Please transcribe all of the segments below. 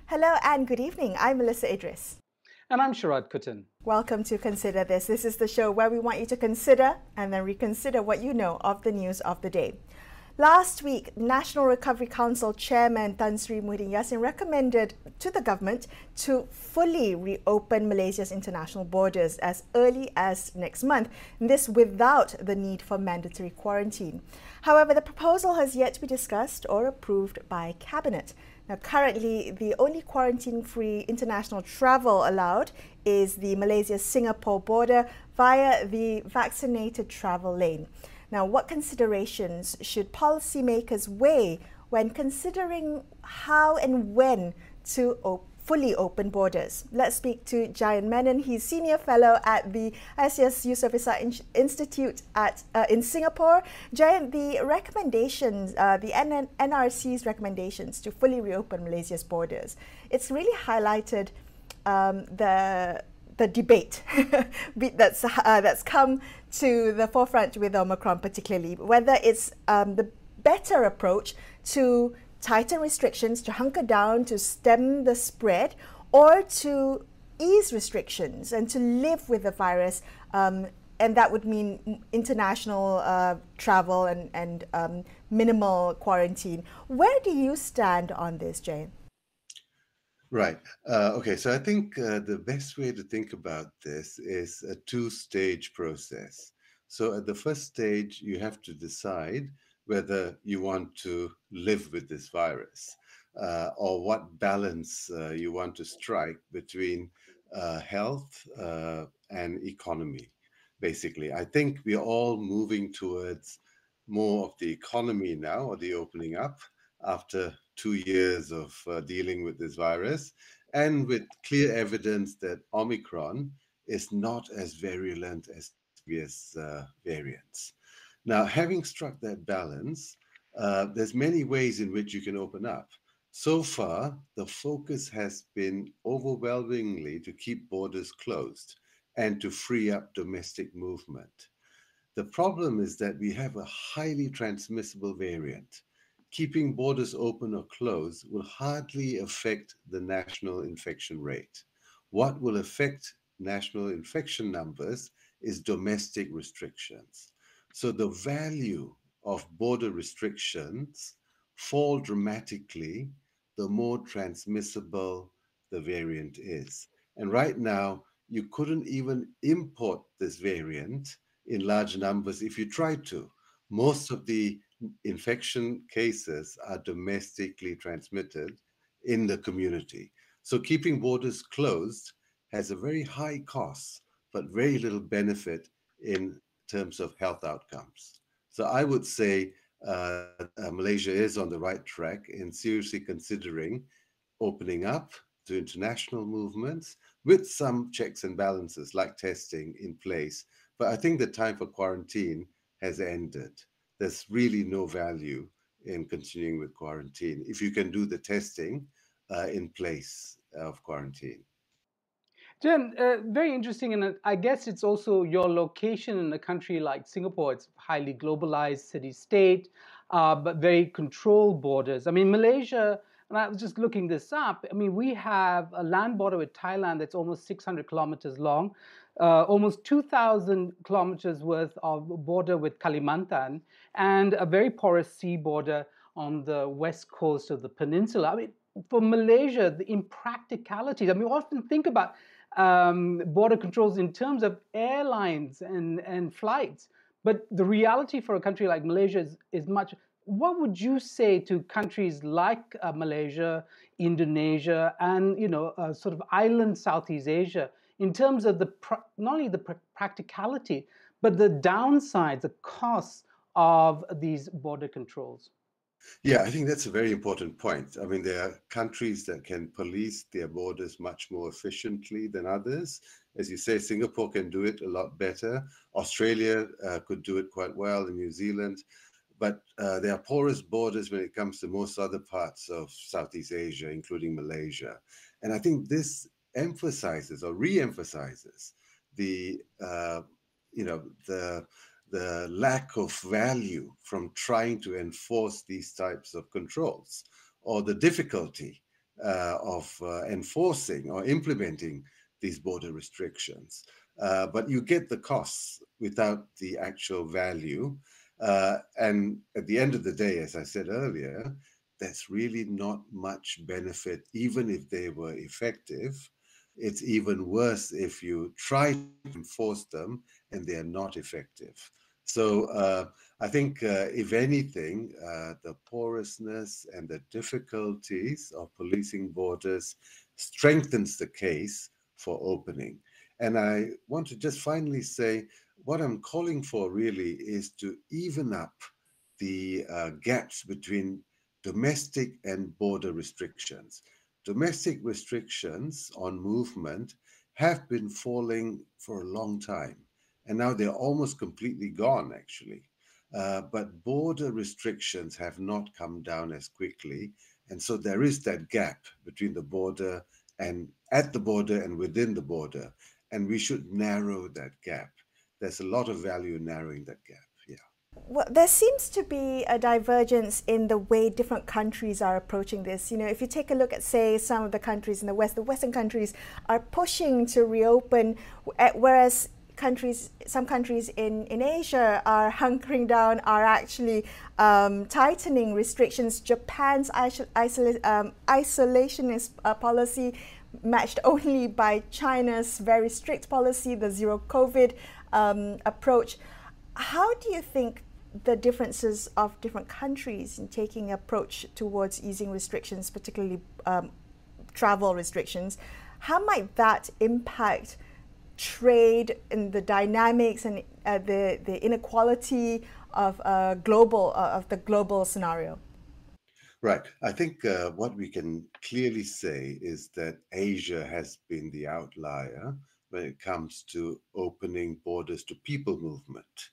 Hello and good evening. I'm Melissa Idris. And I'm Sharad Kuttan. Welcome to Consider This. This is the show where we want you to consider and then reconsider what you know of the news of the day. Last week, National Recovery Council Chairman Tan Sri Muhyiddin Yassin recommended to the government to fully reopen Malaysia's international borders as early as next month, and this without the need for mandatory quarantine. However, the proposal has yet to be discussed or approved by Cabinet. Now, currently, the only quarantine-free international travel allowed is the Malaysia-Singapore border via the vaccinated travel lane. Now, what considerations should policymakers weigh when considering how and when to fully open borders? Let's speak to Jayant Menon. He's Senior Fellow at the ISEAS Yusof Ishak Institute in Singapore. Jayant, the recommendations, the NRC's recommendations to fully reopen Malaysia's borders, it's really highlighted the debate that's come to the forefront with Omicron particularly, whether it's the better approach to tighten restrictions, to hunker down, to stem the spread, or to ease restrictions and to live with the virus. And that would mean international travel and minimal quarantine. Where do you stand on this, Jane? Right. Okay. So I think the best way to think about this is a two-stage process. So at the first stage, you have to decide whether you want to live with this virus or what balance you want to strike between health and economy. Basically, I think we are all moving towards more of the economy now, or the opening up, after 2 years of dealing with this virus, and with clear evidence that Omicron is not as virulent as previous variants. Now, having struck that balance, there's many ways in which you can open up. So far, the focus has been overwhelmingly to keep borders closed and to free up domestic movement. The problem is that we have a highly transmissible variant. Keeping borders open or closed will hardly affect the national infection rate. What will affect national infection numbers is domestic restrictions. So the value of border restrictions fall dramatically the more transmissible the variant is. And right now, you couldn't even import this variant in large numbers if you tried to. Most of the infection cases are domestically transmitted in the community. So keeping borders closed has a very high cost, but very little benefit in terms of health outcomes. So I would say Malaysia is on the right track in seriously considering opening up to international movements with some checks and balances like testing in place. But I think the time for quarantine has ended. There's really no value in continuing with quarantine if you can do the testing in place of quarantine. Jen, very interesting, and I guess it's also your location in a country like Singapore. It's highly globalized city-state, but very controlled borders. I mean, Malaysia, and I was just looking this up, I mean, we have a land border with Thailand that's almost 600 kilometers long, almost 2,000 kilometers worth of border with Kalimantan, and a very porous sea border on the west coast of the peninsula. I mean, for Malaysia, the impracticalities, I mean, we often think about border controls in terms of airlines and flights. But the reality for a country like Malaysia is much. What would you say to countries like Malaysia, Indonesia, and sort of island Southeast Asia in terms of not only the practicality, but the downsides, the costs of these border controls? Yeah, I think that's a very important point. I mean, there are countries that can police their borders much more efficiently than others. As you say, Singapore can do it a lot better. Australia could do it quite well, and New Zealand. But there are porous borders when it comes to most other parts of Southeast Asia, including Malaysia. And I think this emphasizes or re-emphasizes the lack of value from trying to enforce these types of controls, or the difficulty of enforcing or implementing these border restrictions. But you get the costs without the actual value. And at the end of the day, as I said earlier, that's really not much benefit, even if they were effective. It's even worse if you try to enforce them and they are not effective. So I think, if anything, the porousness and the difficulties of policing borders strengthens the case for opening. And I want to just finally say what I'm calling for really is to even up the gaps between domestic and border restrictions. Domestic restrictions on movement have been falling for a long time, and now they're almost completely gone, actually. But border restrictions have not come down as quickly, and so there is that gap between the border and at the border and within the border, and we should narrow that gap. There's a lot of value in narrowing that gap. Yeah. Well, there seems to be a divergence in the way different countries are approaching this. You know, if you take a look at, say, some of the countries in the West, the Western countries are pushing to reopen, whereas some countries in Asia are hunkering down, are actually tightening restrictions. Japan's isolationist policy, matched only by China's very strict policy, the zero COVID approach. How do you think the differences of different countries in taking approach towards easing restrictions, particularly travel restrictions, how might that impact trade and the dynamics and the inequality of the global scenario? Right. I think what we can clearly say is that Asia has been the outlier when it comes to opening borders to people movement.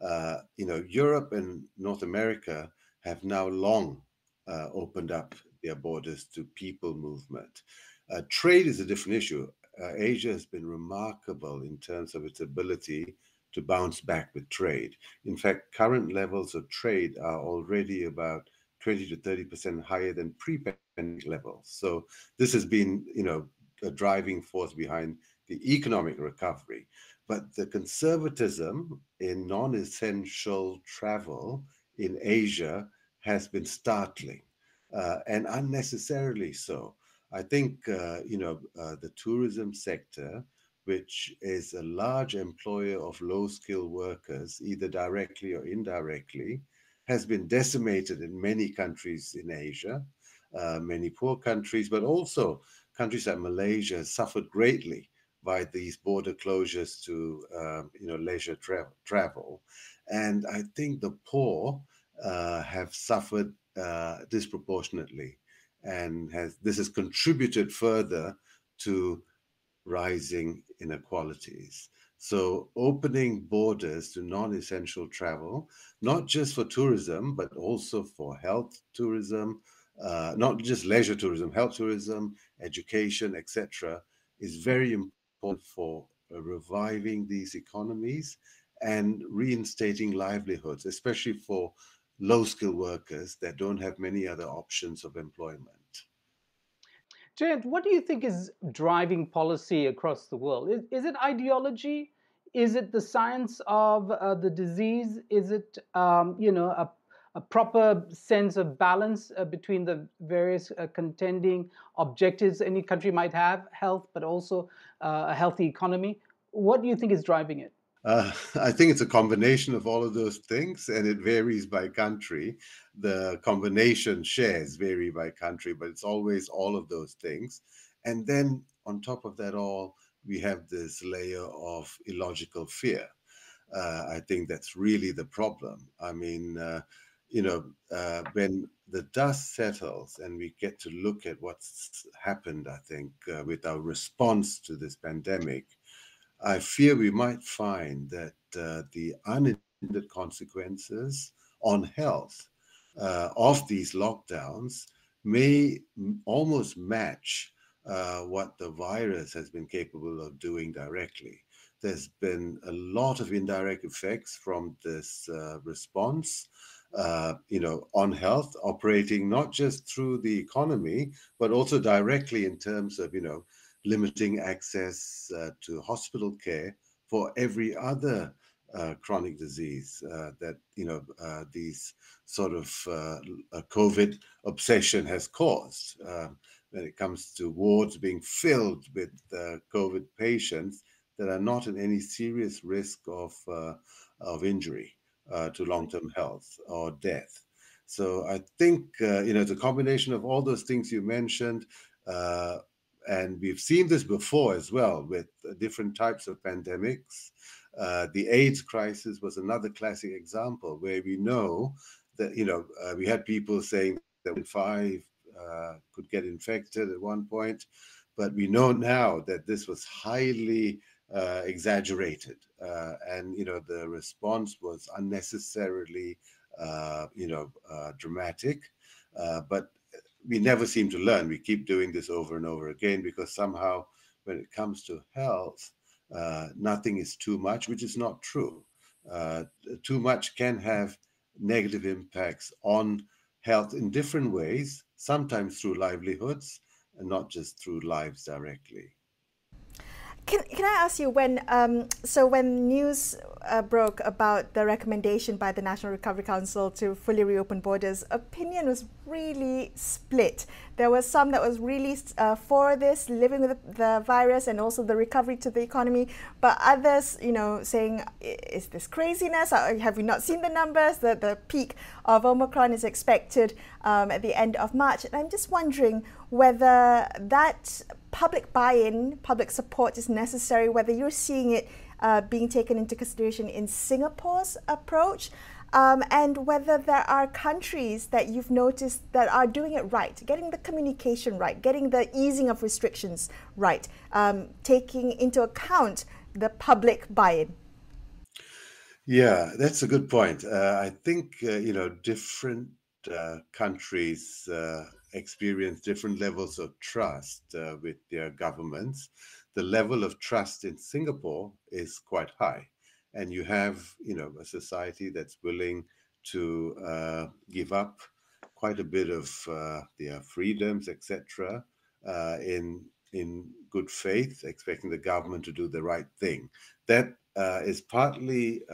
Europe and North America have now long opened up their borders to people movement. Trade is a different issue. Asia has been remarkable in terms of its ability to bounce back with trade. In fact, current levels of trade are already about 20 to 30% higher than pre-pandemic levels. So this has been, a driving force behind the economic recovery. But the conservatism in non-essential travel in Asia has been startling, and unnecessarily so. I think, the tourism sector, which is a large employer of low-skilled workers, either directly or indirectly, has been decimated in many countries in Asia, many poor countries, but also countries like Malaysia suffered greatly by these border closures to leisure travel. And I think the poor have suffered disproportionately, and this has contributed further to rising inequalities. So opening borders to non-essential travel, not just for tourism, but also for health tourism, not just leisure tourism, health tourism, education, etc., is very important for reviving these economies and reinstating livelihoods, especially for low-skilled workers that don't have many other options of employment. Jayant, what do you think is driving policy across the world? Is it ideology? Is it the science of the disease? Is it, a proper sense of balance between the various contending objectives any country might have, health, but also a healthy economy? What do you think is driving it? I think it's a combination of all of those things, and it varies by country. The combination shares vary by country, but it's always all of those things. And then on top of that all, we have this layer of illogical fear. I think that's really the problem. I mean, when the dust settles and we get to look at what's happened, I think, with our response to this pandemic, I fear we might find that the unintended consequences on health of these lockdowns may almost match what the virus has been capable of doing directly. There's been a lot of indirect effects from this response. on health, operating not just through the economy, but also directly in terms of, limiting access to hospital care for every other chronic disease that, these sort of COVID obsession has caused. When it comes to wards being filled with COVID patients that are not in any serious risk of injury to long-term health or death. So I think, it's a combination of all those things you mentioned, and we've seen this before as well with different types of pandemics. The AIDS crisis was another classic example where we know that, we had people saying that 1 in 5 could get infected at one point, but we know now that this was highly exaggerated, and the response was unnecessarily dramatic, but we never seem to learn. We keep doing this over and over again because somehow when it comes to health, nothing is too much, which is not true. Too much can have negative impacts on health in different ways, sometimes through livelihoods and not just through lives directly. Can I ask you, when news broke about the recommendation by the National Recovery Council to fully reopen borders, opinion was really split. There was some that was really for this, living with the virus and also the recovery to the economy, but others, saying, is this craziness? Have we not seen the numbers? The peak of Omicron is expected at the end of March. And I'm just wondering whether that public buy-in, public support is necessary, whether you're seeing it being taken into consideration in Singapore's approach, and whether there are countries that you've noticed that are doing it right, getting the communication right, getting the easing of restrictions right, taking into account the public buy-in. Yeah, that's a good point. I think, different countries experience different levels of trust with their governments. The level of trust in Singapore is quite high, and you have, a society that's willing to give up quite a bit of their freedoms, etc., in good faith, expecting the government to do the right thing. That is partly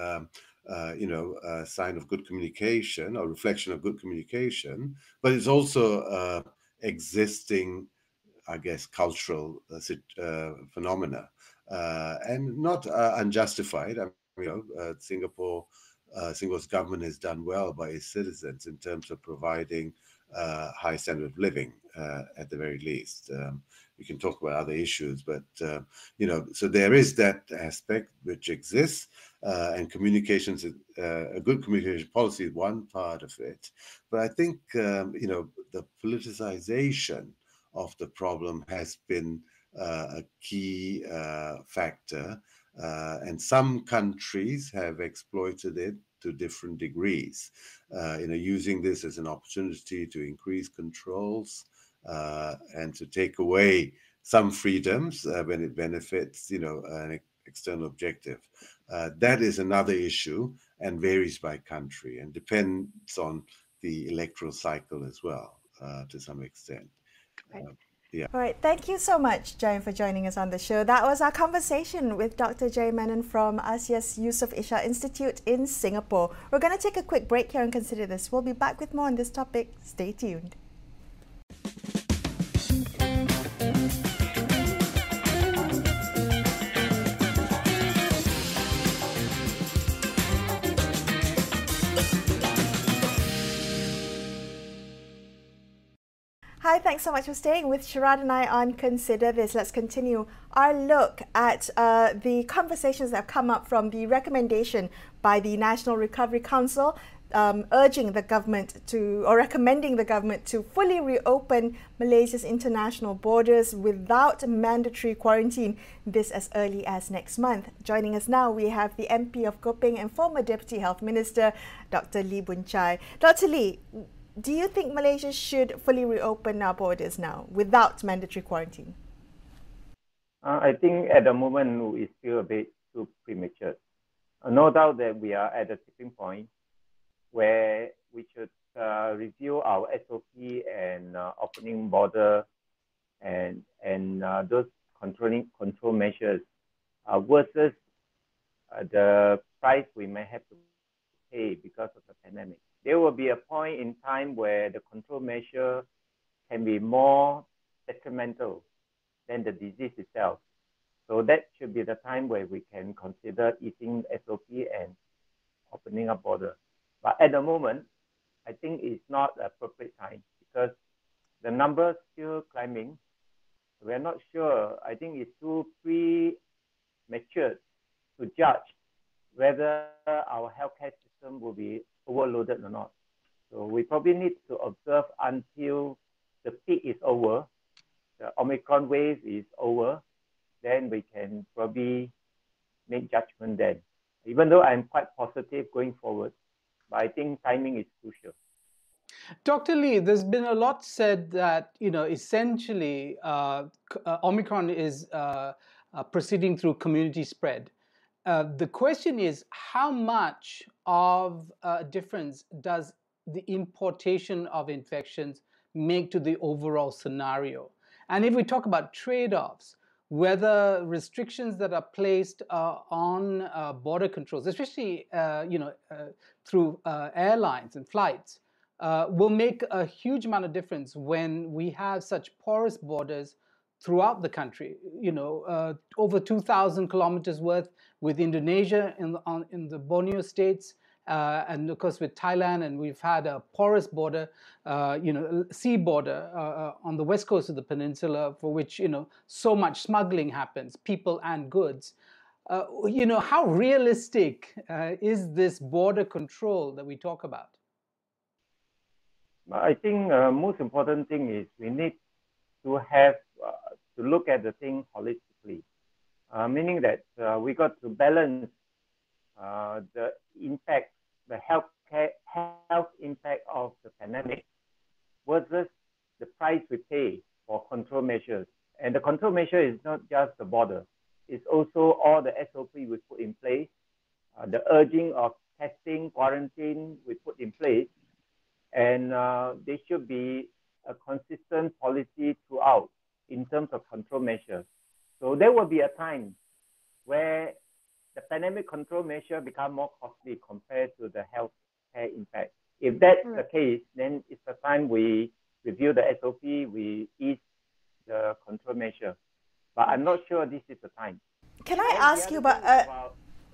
a sign of good communication or reflection of good communication, but it's also existing, I guess, cultural phenomena, and not unjustified. I mean, Singapore's government has done well by its citizens in terms of providing high standard of living, at the very least. We can talk about other issues, but so there is that aspect which exists, and communications, a good communication policy is one part of it. But I think the politicization of the problem has been a key factor, and some countries have exploited it to different degrees, using this as an opportunity to increase controls and to take away some freedoms when it benefits, an external objective. That is another issue and varies by country and depends on the electoral cycle as well, to some extent. Right. Yeah. All right. Thank you so much, Jayan, for joining us on the show. That was our conversation with Dr. Jay Menon from Asia's Yusof Ishak Institute in Singapore. We're going to take a quick break here and consider this. We'll be back with more on this topic. Stay tuned. Hi, thanks so much for staying with Sharad and I on Consider This. Let's continue our look at the conversations that have come up from the recommendation by the National Recovery Council urging the government to, or recommending the government to fully reopen Malaysia's international borders without mandatory quarantine, this as early as next month. Joining us now, we have the MP of Kopeng and former Deputy Health Minister, Dr. Lee Boon Chye. Dr. Lee, do you think Malaysia should fully reopen our borders now without mandatory quarantine? I think at the moment it's still a bit too premature. No doubt that we are at a tipping point where we should review our SOP and opening border and those control measures versus the price we may have to pay because of the pandemic. There will be a point in time where the control measure can be more detrimental than the disease itself. So that should be the time where we can consider easing SOP and opening up border. But at the moment, I think it's not the appropriate time because the numbers still climbing. We're not sure. I think it's too premature to judge whether our healthcare system will be overloaded or not. So we probably need to observe until the peak is over, the Omicron wave is over, then we can probably make judgment then. Even though I'm quite positive going forward, but I think timing is crucial. Dr. Lee, there's been a lot said that, essentially Omicron is proceeding through community spread. The question is, how much of a difference does the importation of infections make to the overall scenario? And if we talk about trade-offs, whether restrictions that are placed on border controls, especially through airlines and flights, will make a huge amount of difference when we have such porous borders throughout the country. Over 2,000 kilometers worth with Indonesia in the Borneo states, and of course with Thailand, and we've had a porous border, sea border on the west coast of the peninsula, for which so much smuggling happens, people and goods. How realistic is this border control that we talk about? I think most important thing is we need to have to look at the thing holistically, meaning that we got to balance the impact, the health impact of the pandemic versus the price we pay for control measures. And the control measure is not just the border, it's also all the SOP we put in place, the urging of testing, quarantine we put in place, and there should be a consistent policy throughout in terms of control measures. So there will be a time where the pandemic control measure become more costly compared to the healthcare impact. If that's the case, then it's the time we review the SOP, we ease the control measure. But I'm not sure this is the time. Can I ask you about...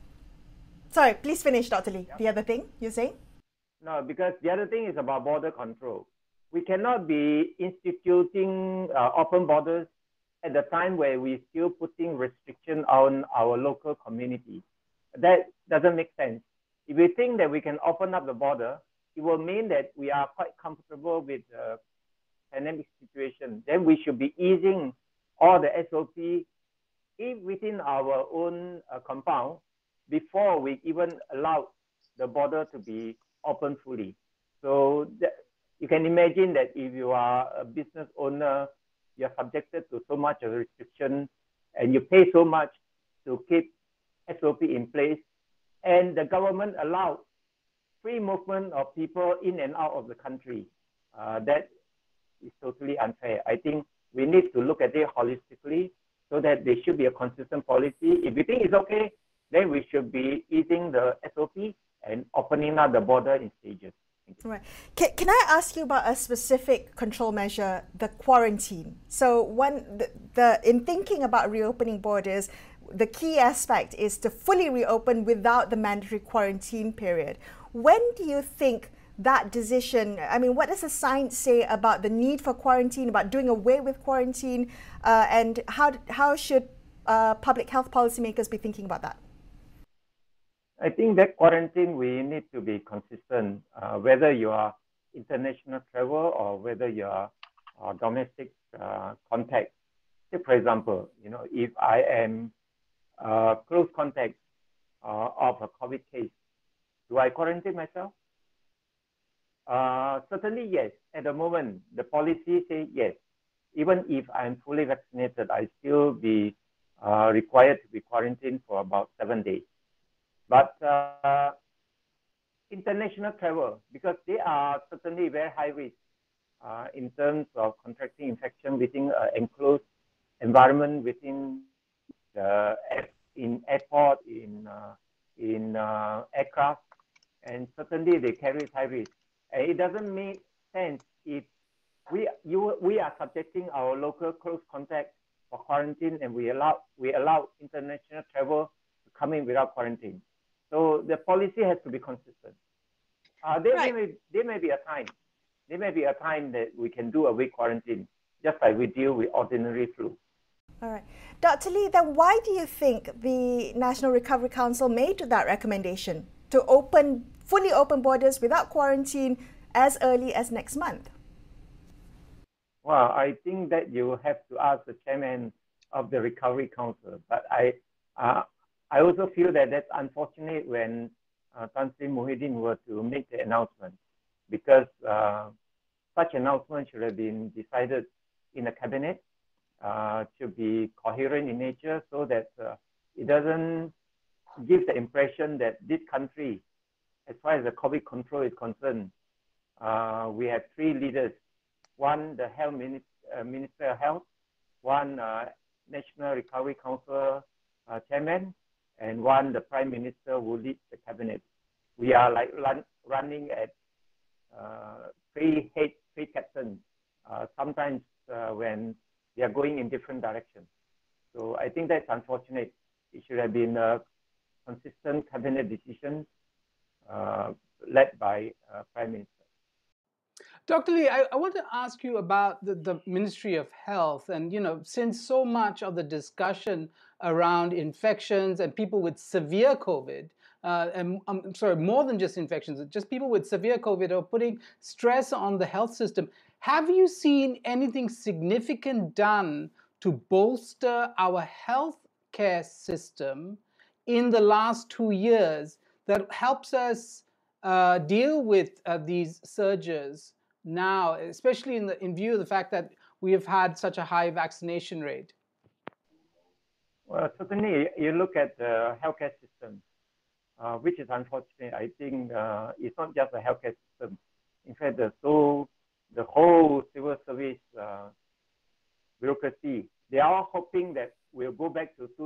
Sorry, please finish, Dr. Lee. Yeah. The other thing you're saying? No, because the other thing is about border control. We cannot be instituting open borders at the time where we're still putting restriction on our local community. That doesn't make sense. If we think that we can open up the border, it will mean that we are quite comfortable with the pandemic situation. Then we should be easing all the SOP within our own compound before we even allow the border to be open fully. So you can imagine that if you are a business owner, you're subjected to so much of restriction and you pay so much to keep SOP in place, and the government allows free movement of people in and out of the country. That is totally unfair. I think we need to look at it holistically so that there should be a consistent policy. If we think it's okay, then we should be easing the SOP and opening up the border in stages. Right. Can I ask you about a specific control measure, the quarantine? So in thinking about reopening borders, the key aspect is to fully reopen without the mandatory quarantine period. When do you think that decision, what does the science say about the need for quarantine, about doing away with quarantine, and how should public health policymakers be thinking about that? I think that quarantine, we need to be consistent, whether you are international travel or whether you are domestic contact. Say, for example, if I am close contact of a COVID case, do I quarantine myself? Certainly, yes. At the moment, the policy says yes. Even if I'm fully vaccinated, I still be required to be quarantined for about 7 days. But international travel, because they are certainly very high risk in terms of contracting infection within an enclosed environment, within in airport, in aircraft, and certainly they carry high risk. And it doesn't make sense if we are subjecting our local close contact for quarantine, and we allow international travel to come in without quarantine. So the policy has to be consistent. There may be a time that we can do a week quarantine, just like we deal with ordinary flu. All right. Dr. Lee, then why do you think the National Recovery Council made that recommendation to fully open borders without quarantine as early as next month? Well, I think that you have to ask the chairman of the Recovery Council. But I also feel that that's unfortunate when Tan Sri Muhyiddin were to make the announcement, because such announcement should have been decided in the cabinet, should be coherent in nature, so that it doesn't give the impression that this country, as far as the COVID control is concerned, we have three leaders. One, the Health Minister of Health, one, National Recovery Council chairman, and one, the Prime Minister who leads the cabinet. We are like running at three captains, sometimes when they are going in different directions. So I think that's unfortunate. It should have been a consistent cabinet decision led by Prime Minister. Dr. Lee, I want to ask you about the Ministry of Health. And, since so much of the discussion around infections and people with severe COVID, and I'm sorry, more than just infections, just people with severe COVID are putting stress on the health system. Have you seen anything significant done to bolster our healthcare system in the last 2 years that helps us deal with these surges now, especially in view of the fact that we have had such a high vaccination rate? Well, certainly, you look at the healthcare system, which is unfortunate. I think it's not just the healthcare system. In fact, the whole civil service bureaucracy, they are hoping that we'll go back to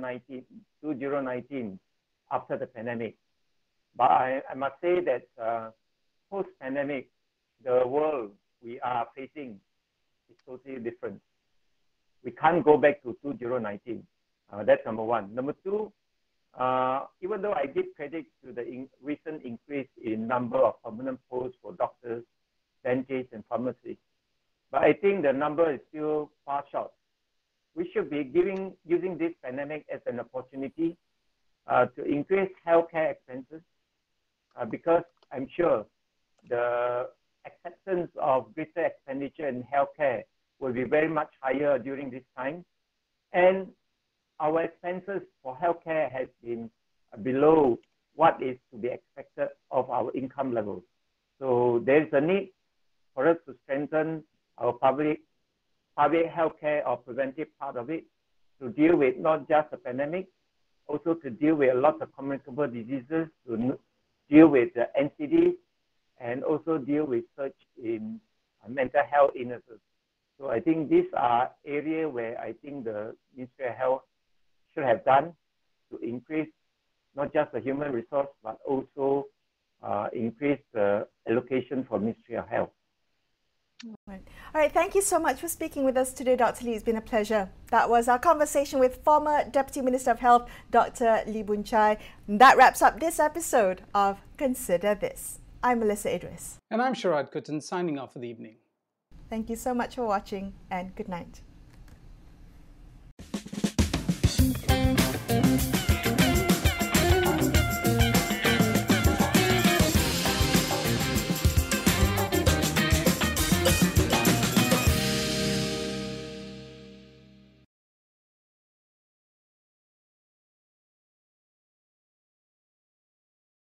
2019 after the pandemic. But I must say that post-pandemic, the world we are facing is totally different. We can't go back to 2019. That's number one. Number two, even though I give credit to the recent increase in number of permanent posts for doctors, dentists, and pharmacists, but I think the number is still far short. We should be using this pandemic as an opportunity to increase healthcare expenses, because I'm sure the acceptance of greater expenditure in healthcare will be very much higher during this time. And our expenses for healthcare has been below what is to be expected of our income levels. So there is a need for us to strengthen our public healthcare or preventive part of it, to deal with not just the pandemic, also to deal with a lot of communicable diseases, to deal with the NCDs, and also deal with surge in mental health illnesses. So I think these are areas where I think the Ministry of Health should have done to increase not just the human resource, but also increase the allocation for Ministry of Health. All right. Thank you so much for speaking with us today, Dr. Lee. It's been a pleasure. That was our conversation with former Deputy Minister of Health, Dr. Lee Boon Chye. That wraps up this episode of Consider This. I'm Melissa Idris. And I'm Sharad Kuttan, signing off for the evening. Thank you so much for watching, and good night.